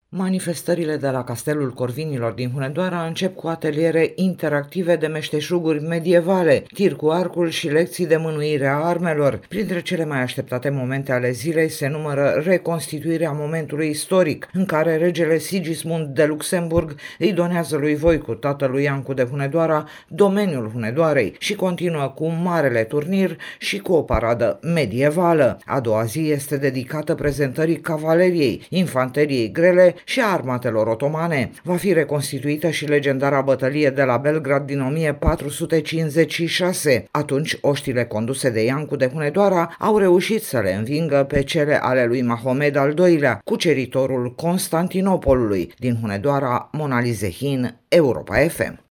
Manifestările de la Castelul Corvinilor din Hunedoara încep cu ateliere interactive de meșteșuguri medievale, tir cu arcul și lecții de mânuire a armelor. Printre cele mai așteptate momente ale zilei se numără reconstituirea momentului istoric în care regele Sigismund de Luxemburg îi donează lui Voicu, tatălui Iancu de Hunedoara, domeniul Hunedoarei și continuă cu un marele turnir și cu o paradă medievală. A doua zi este dedicată prezentării cavaleriei, infanteriei grele și a armatelor otomane. Va fi reconstituită și legendara bătălie de la Belgrad din 1456. Atunci, oștile conduse de Iancu de Hunedoara au reușit să le învingă pe cele ale lui Mahomed al II-lea, cuceritorul Constantinopolului. Din Hunedoara, Monalize Hin, Europa FM.